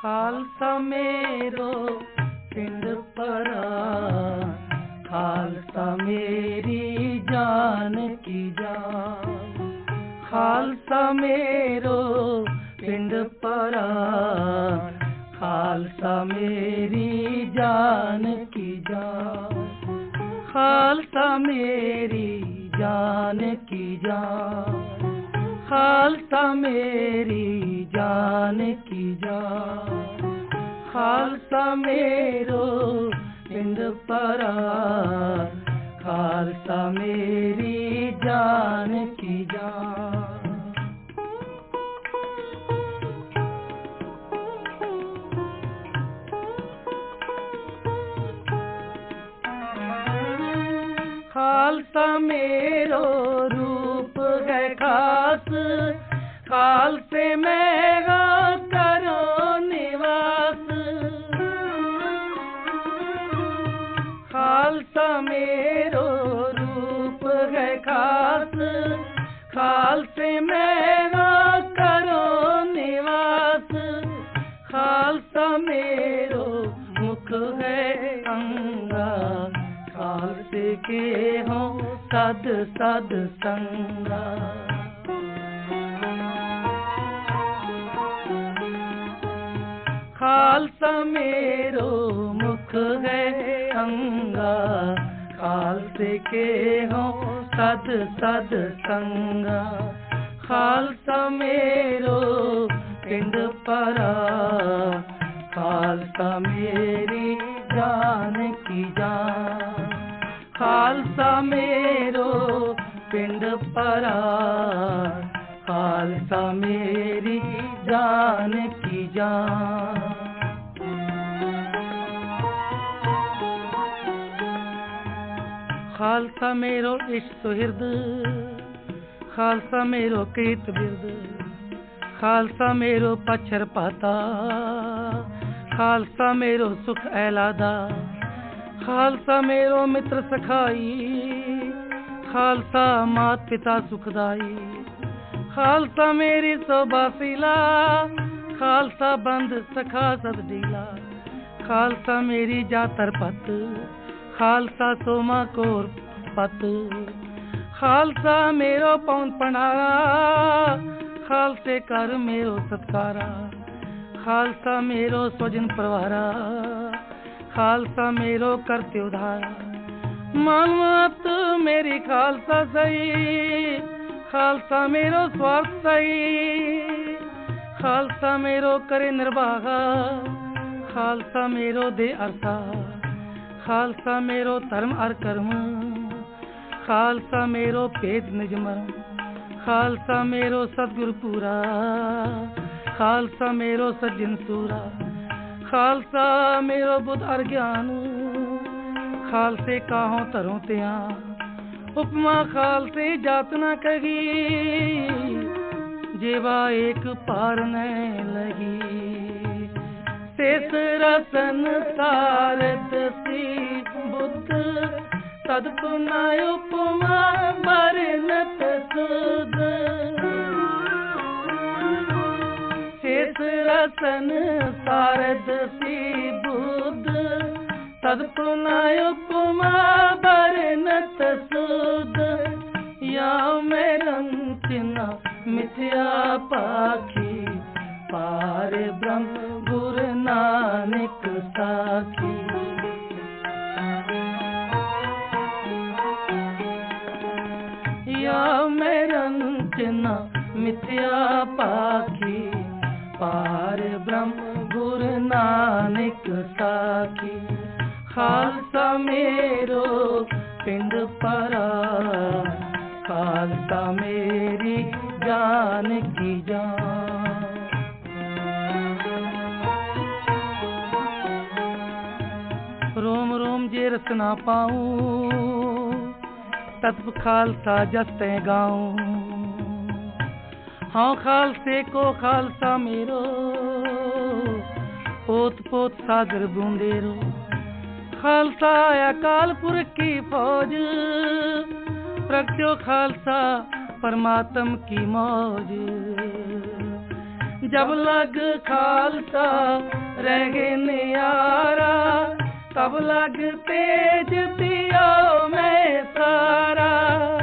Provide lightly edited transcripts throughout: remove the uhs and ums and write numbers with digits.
खालसा मेरो पिंड परान, खालसा मेरी जान की जान। खालसा मेरो पिंड परान, खालसा मेरी जान की जान। खालसा मेरी जान की जान, खालसा मेरी जान की जान। खालसा मेरो पिंड परान, खालसा मेरी जान की जान। खालसा मेरो रूप है खास, खालसे मैं करो निवास। खालसा मेरो रूप है खास, खालसे मैं करो निवास। खालसा मेरो मुख है अंगा, खालसे के हो सद सद संगा। खालसा मेरो मुख है अंगा, खालसे के हो सद सद संगा। खालसा मेरो पिंड परान, खालसा मेरी जान की जान। खालसा मेरो पिंड परान, खालसा मेरी जान की जान। खालसा मेरो इष्ट सुहृद, खालसा मेरो कृत बिरद। खालसा मेरो पच्छर पाता, खालसा मेरो सुख ऐलादा। खालसा मेरो मित्र सखाई, खालसा मात पिता सुखदाई। खालसा मेरी सोबासीला, खालसा बंद सखा सद डीला। खालसा मेरी जातर पत, खालसा सोमा कोर पत। खालसा मेरो पौन पनारा, खालसे कर मेरो सत्कारा। खालसा मेरो स्वजन परवारा, खालसा मेरो करते उधारा। मानवत मेरी खालसा सही, खालसा मेरो स्वार्थ सही। खालसा मेरो करे निर्वाहा, खालसा मेरो दे अरसा। खालसा मेरो धर्म अर कर्म, खालसा मेरो भेद निज मर्म। खालसा मेरो सतगुरु पूरा, खालसा मेरो सज्जन सूरा। खालसा मेरो बुद्ध अर ज्ञान, खालसे काहों तरों त्या। उपमा खालसे जात न कही, जेवा एक पार न लगी। शेष रसन सारद सी बुद्ध, तदपुना उपमा बरनत सुध। शेष रसन सारद सी बुद्ध, तदपुना उपमा बरनत सुध। या मैं रंचना मिथ्या पाखी, पार ब्रह्म गुरु नानक साखी। या मैं रंचना मिथ्या पाखी, पार ब्रह्म गुरु नानक साखी। खालसा मेरो पिंड परान, खालसा मेरी जान की जान। रोम रोम जे रस ना पाऊं, तत्व खालसा जस्ते गाऊं। हाँ खालसे को खालसा मेरो, पोत पोत सागर बूंदेरो। खालसा अकाल पुरख की फौज, प्रगट्यो खालसा परमात्म की मौज। जब लग खालसा रह गए नियारा, तब लग तेज दिया मैं सारा।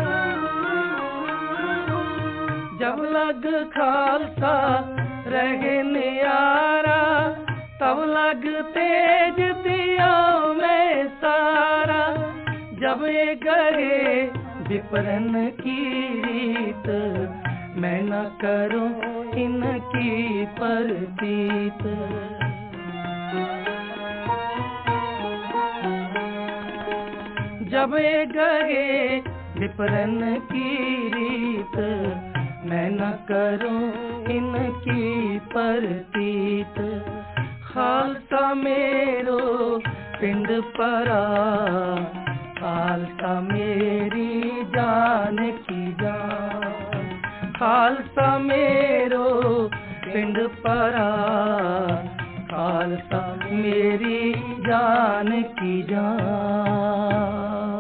जब लग खालसा रह गए नियारा, तब लग तेज दिया मैं सारा। जब ये गए विपरन की रीत, मैं न करूं इनकी परतीत। जब ये गए विपरन की रीत, मैं न करूं इनकी परतीत। खालसा मेरो पिंड परा, खालसा मेरी जान की जान। खालसा मेरो पिंड परा, खालसा मेरी जान की जान।